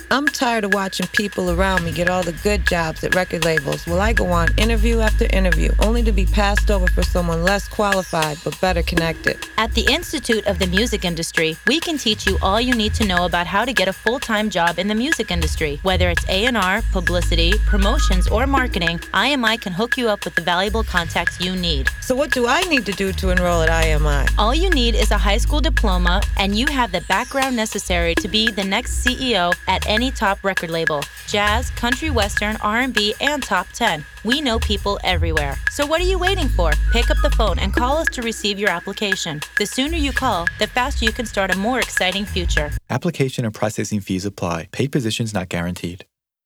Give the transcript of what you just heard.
I'm tired of watching people around me get all the good jobs at record labels while I go on interview after interview, only to be passed over for someone less qualified but better connected. At the Institute of the Music Industry, we can teach you all you need to know about how to get a full-time job in the music industry. Whether it's A&R, publicity, promotions, or marketing, IMI can hook you up with the valuable contacts you need. So what do I need to do to enroll at IMI? All you need is a high school diploma, and you have the background necessary to be the next CEO at any top record label. Jazz, country western, R&B, and top 10. We know people everywhere. So what are you waiting for? Pick up the phone and call us to receive your application. The sooner you call, the faster you can start a more exciting future. Application and processing fees apply. Paid positions not guaranteed.